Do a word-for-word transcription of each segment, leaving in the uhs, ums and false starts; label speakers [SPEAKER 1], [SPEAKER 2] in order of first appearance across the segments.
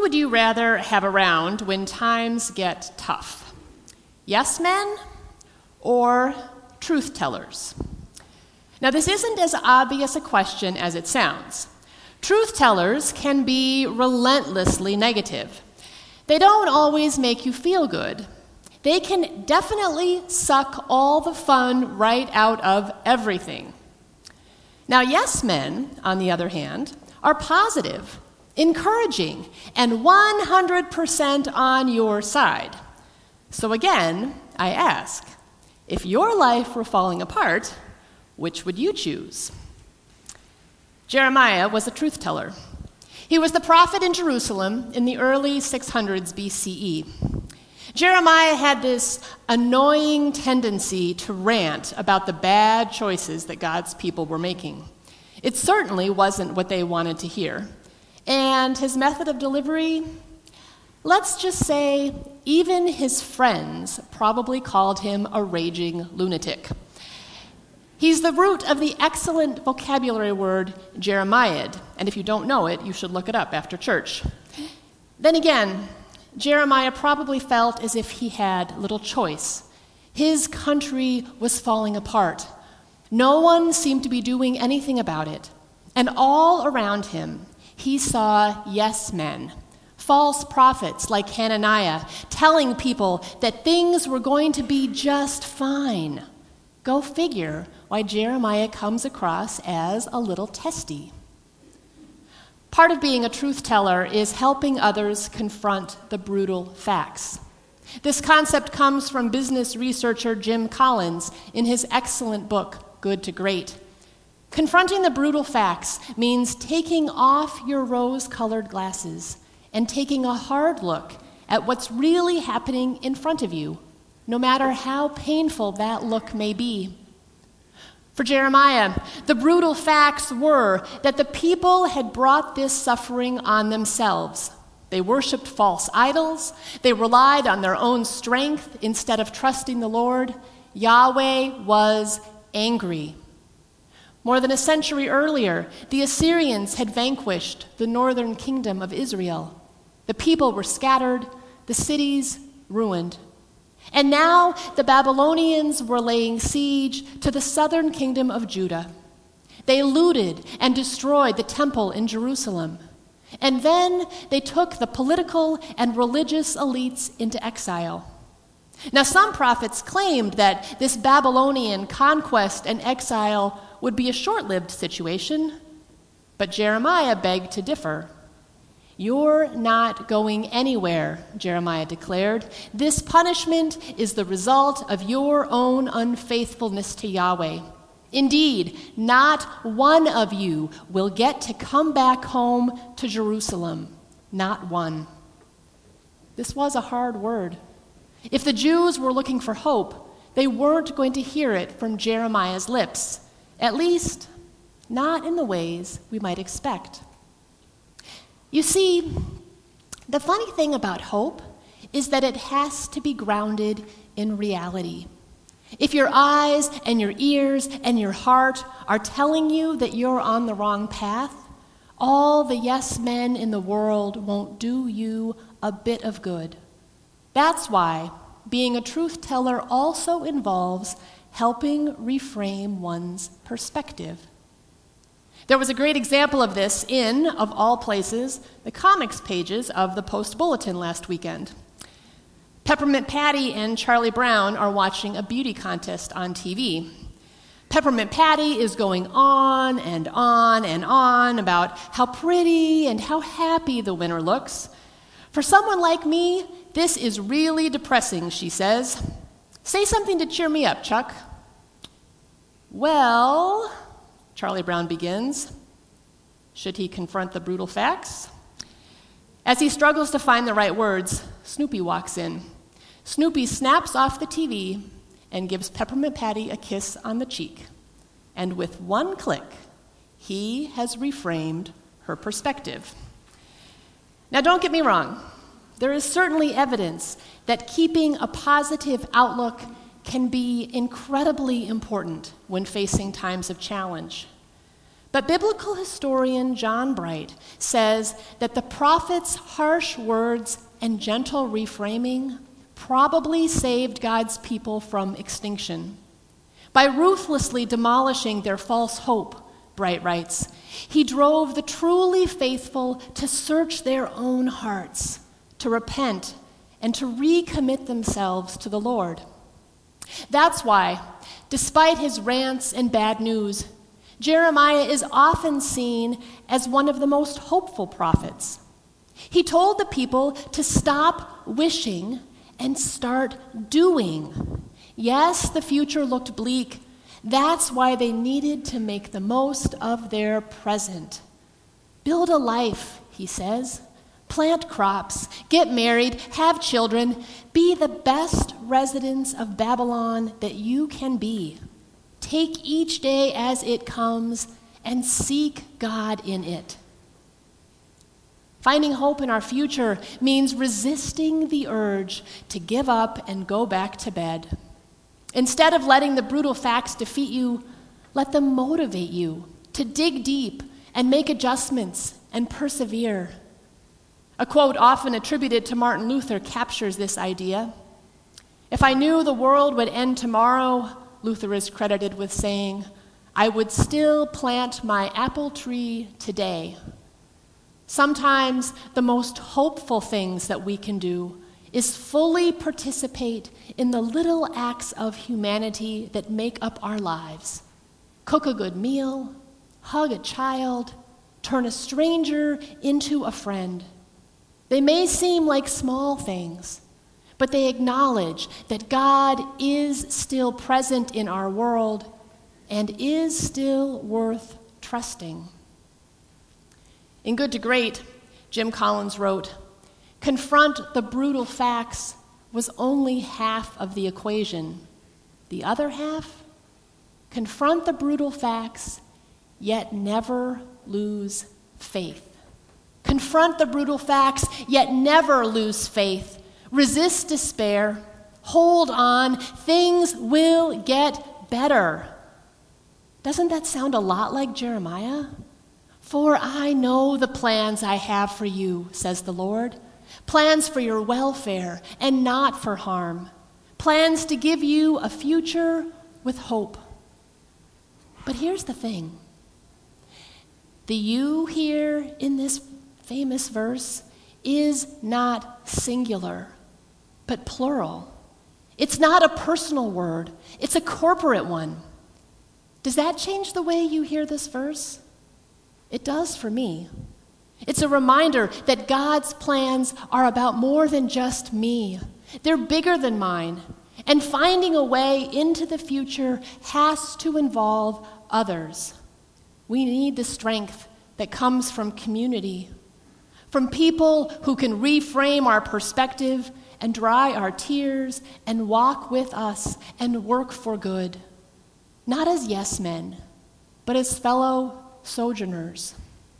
[SPEAKER 1] would you rather have around when times get tough? Yes men or truth tellers? Now, this isn't as obvious a question as it sounds. Truth tellers can be relentlessly negative. They don't always make you feel good. They can definitely suck all the fun right out of everything. Now, yes men, on the other hand, are positive, encouraging, and one hundred percent on your side. So again, I ask, if your life were falling apart, which would you choose? Jeremiah was a truth teller. He was the prophet in Jerusalem in the early six hundreds B C E. Jeremiah had this annoying tendency to rant about the bad choices that God's people were making. It certainly wasn't what they wanted to hear. And his method of delivery, let's just say, even his friends probably called him a raging lunatic. He's the root of the excellent vocabulary word Jeremiad, and if you don't know it, you should look it up after church. Then again, Jeremiah probably felt as if he had little choice. His country was falling apart. No one seemed to be doing anything about it. And all around him, he saw yes men, false prophets like Hananiah, telling people that things were going to be just fine. Go figure why Jeremiah comes across as a little testy. Part of being a truth teller is helping others confront the brutal facts. This concept comes from business researcher Jim Collins in his excellent book, Good to Great. Confronting the brutal facts means taking off your rose-colored glasses and taking a hard look at what's really happening in front of you, no matter how painful that look may be. For Jeremiah, the brutal facts were that the people had brought this suffering on themselves. They worshiped false idols. They relied on their own strength instead of trusting the Lord. Yahweh was angry. More than a century earlier, the Assyrians had vanquished the northern kingdom of Israel. The people were scattered, the cities ruined. And now the Babylonians were laying siege to the southern kingdom of Judah. They looted and destroyed the temple in Jerusalem. And then they took the political and religious elites into exile. Now, some prophets claimed that this Babylonian conquest and exile would be a short-lived situation, but Jeremiah begged to differ. "You're not going anywhere," Jeremiah declared. "This punishment is the result of your own unfaithfulness to Yahweh. Indeed, not one of you will get to come back home to Jerusalem. Not one." This was a hard word. If the Jews were looking for hope, they weren't going to hear it from Jeremiah's lips, at least not in the ways we might expect. You see, the funny thing about hope is that it has to be grounded in reality. If your eyes and your ears and your heart are telling you that you're on the wrong path, all the yes men in the world won't do you a bit of good. That's why being a truth teller also involves helping reframe one's perspective. There was a great example of this in, of all places, the comics pages of the Post-Bulletin last weekend. Peppermint Patty and Charlie Brown are watching a beauty contest on T V. Peppermint Patty is going on and on and on about how pretty and how happy the winner looks. "For someone like me, this is really depressing," she says. "Say something to cheer me up, Chuck." "Well," Charlie Brown begins. Should he confront the brutal facts? As he struggles to find the right words, Snoopy walks in. Snoopy snaps off the T V and gives Peppermint Patty a kiss on the cheek. And with one click, he has reframed her perspective. Now, don't get me wrong. There is certainly evidence that keeping a positive outlook can be incredibly important when facing times of challenge. But biblical historian John Bright says that the prophet's harsh words and gentle reframing probably saved God's people from extinction. By ruthlessly demolishing their false hope, Bright writes, he drove the truly faithful to search their own hearts, to repent, and to recommit themselves to the Lord. That's why, despite his rants and bad news, Jeremiah is often seen as one of the most hopeful prophets. He told the people to stop wishing and start doing. Yes, the future looked bleak. That's why they needed to make the most of their present. Build a life, he says. Plant crops, get married, have children. Be the best residents of Babylon that you can be. Take each day as it comes and seek God in it. Finding hope in our future means resisting the urge to give up and go back to bed. Instead of letting the brutal facts defeat you, let them motivate you to dig deep and make adjustments and persevere. A quote often attributed to Martin Luther captures this idea. If I knew the world would end tomorrow, Luther is credited with saying, I would still plant my apple tree today. Sometimes the most hopeful things that we can do is fully participate in the little acts of humanity that make up our lives. Cook a good meal, hug a child, turn a stranger into a friend. They may seem like small things, but they acknowledge that God is still present in our world and is still worth trusting. In Good to Great, Jim Collins wrote, confront the brutal facts was only half of the equation. The other half? Confront the brutal facts, yet never lose faith. Confront the brutal facts, yet never lose faith. Resist despair. Hold on. Things will get better. Doesn't that sound a lot like Jeremiah? For I know the plans I have for you, says the Lord. Plans for your welfare and not for harm. Plans to give you a future with hope. But here's the thing. The you here in this famous verse is not singular, but plural. It's not a personal word. It's a corporate one. Does that change the way you hear this verse? It does for me. It's a reminder that God's plans are about more than just me. They're bigger than mine. And finding a way into the future has to involve others. We need the strength that comes from community, from people who can reframe our perspective and dry our tears and walk with us and work for good, not as yes men, but as fellow sojourners.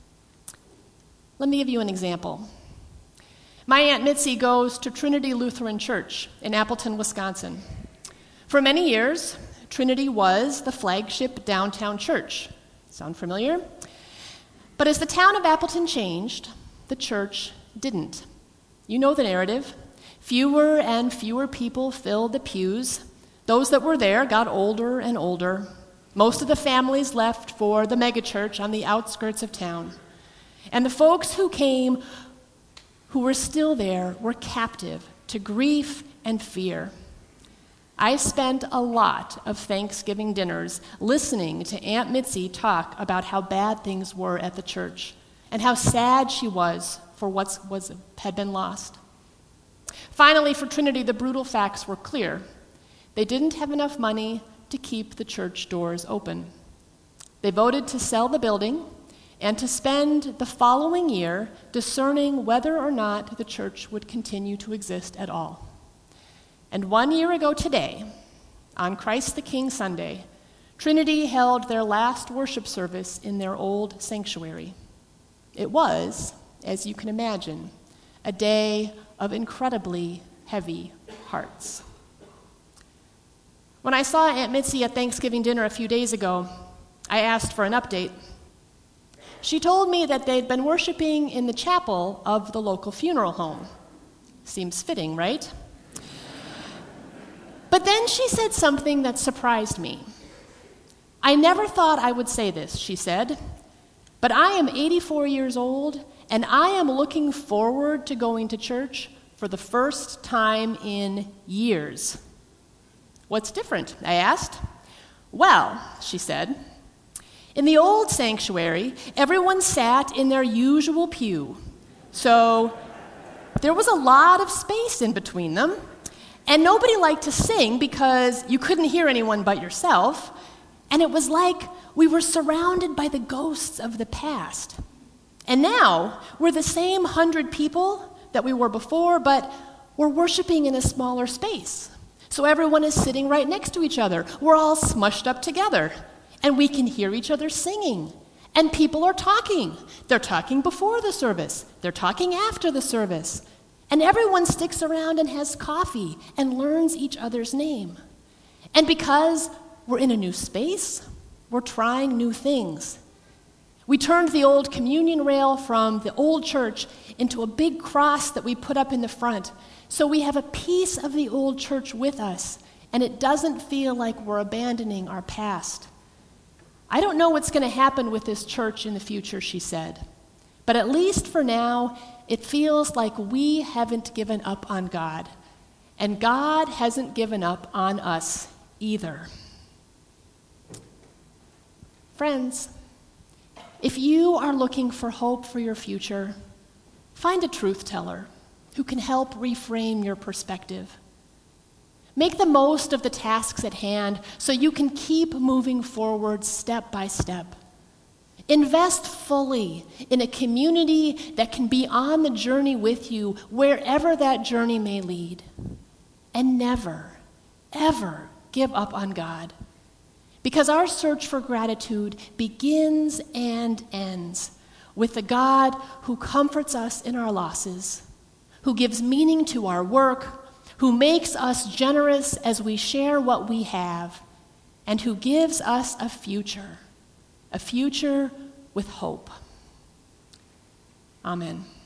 [SPEAKER 1] Let me give you an example. My Aunt Mitzi goes to Trinity Lutheran Church in Appleton, Wisconsin. For many years, Trinity was the flagship downtown church. Sound familiar? But as the town of Appleton changed, the church didn't. You know the narrative. Fewer and fewer people filled the pews. Those that were there got older and older. Most of the families left for the megachurch on the outskirts of town. And the folks who came, who were still there, were captive to grief and fear. I spent a lot of Thanksgiving dinners listening to Aunt Mitzi talk about how bad things were at the church and how sad she was for what was, had been lost. Finally, for Trinity, the brutal facts were clear. They didn't have enough money to keep the church doors open. They voted to sell the building and to spend the following year discerning whether or not the church would continue to exist at all. And one year ago today, on Christ the King Sunday, Trinity held their last worship service in their old sanctuary. It was, as you can imagine, a day of incredibly heavy hearts. When I saw Aunt Mitzi at Thanksgiving dinner a few days ago, I asked for an update. she told me that they'd been worshiping in the chapel of the local funeral home. Seems fitting, right? But then she said something that surprised me. I never thought I would say this, she said, but I am eighty-four years old, and I am looking forward to going to church for the first time in years. What's different? I asked. Well, she said, in the old sanctuary, everyone sat in their usual pew. So there was a lot of space in between them, and nobody liked to sing because you couldn't hear anyone but yourself, and it was like we were surrounded by the ghosts of the past. And now, we're the same hundred people that we were before, but we're worshiping in a smaller space. So everyone is sitting right next to each other. We're all smushed up together, and we can hear each other singing. And people are talking. They're talking before the service. They're talking after the service. And everyone sticks around and has coffee and learns each other's name. And because we're in a new space, we're trying new things. We turned the old communion rail from the old church into a big cross that we put up in the front. So we have a piece of the old church with us, and it doesn't feel like we're abandoning our past. I don't know what's going to happen with this church in the future, she said. But at least for now, it feels like we haven't given up on God. And God hasn't given up on us either. Friends, if you are looking for hope for your future, find a truth teller who can help reframe your perspective. Make the most of the tasks at hand so you can keep moving forward step by step. Invest fully in a community that can be on the journey with you wherever that journey may lead. And never, ever give up on God. Because our search for gratitude begins and ends with the God who comforts us in our losses, who gives meaning to our work, who makes us generous as we share what we have, and who gives us a future, a future with hope. Amen.